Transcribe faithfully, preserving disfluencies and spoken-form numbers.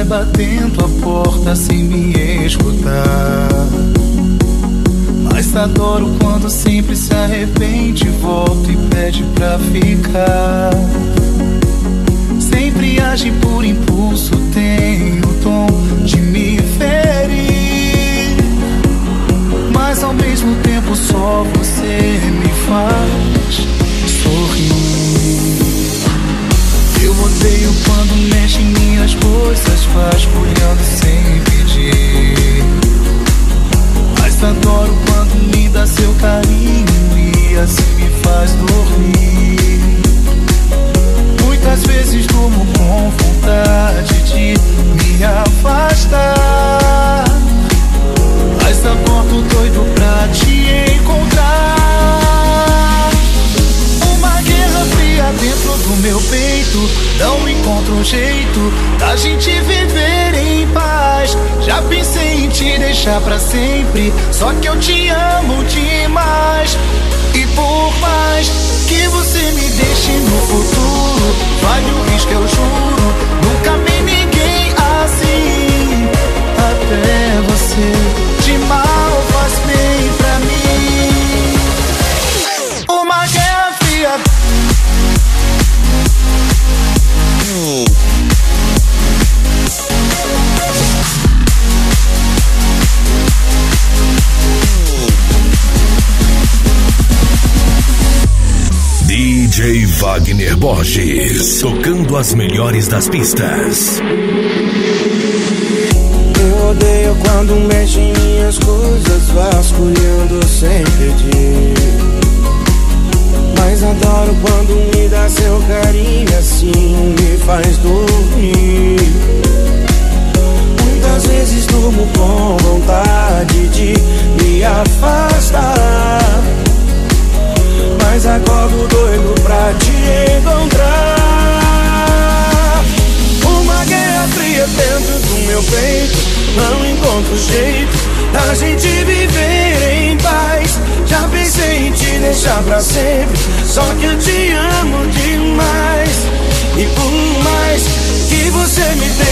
batendo a porta sem me escutar. Mas adoro quando sempre se arrepende, volta e pede pra ficar. Sempre age por impulso, tem o tom de me ferir. Mas ao mesmo tempo só você me faz sorrir. Eu odeio quando mexe em minhas coisas, vasculhando sem pedir. Mas adoro quando me dá seu carinho e assim me faz dormir. Muitas vezes durmo com vontade de me afastar, mas acordo doido pra te encontrar. Uma guerra fria dentro do meu peito, não encontro um jeito da gente viver em paz. Já pensei em te deixar pra sempre, só que eu te amo demais. E por mais que você me deixe no futuro, vale o risco, eu juro. Nunca vi ninguém assim. Até você, de mal faz bem pra mim. Uma guerra fria. D J Wagner Borges, tocando as melhores das pistas. Eu odeio quando mexe em minhas coisas, vasculhando sem pedir. Mas adoro quando me dá seu carinho, assim me faz dormir. Muitas vezes durmo com vontade de me afastar, mas acordo doido pra te encontrar. Uma guerra fria dentro do meu peito, não encontro jeito da gente viver em paz. Já pensei em te deixar pra sempre, só que eu te amo demais. E por mais que você me dê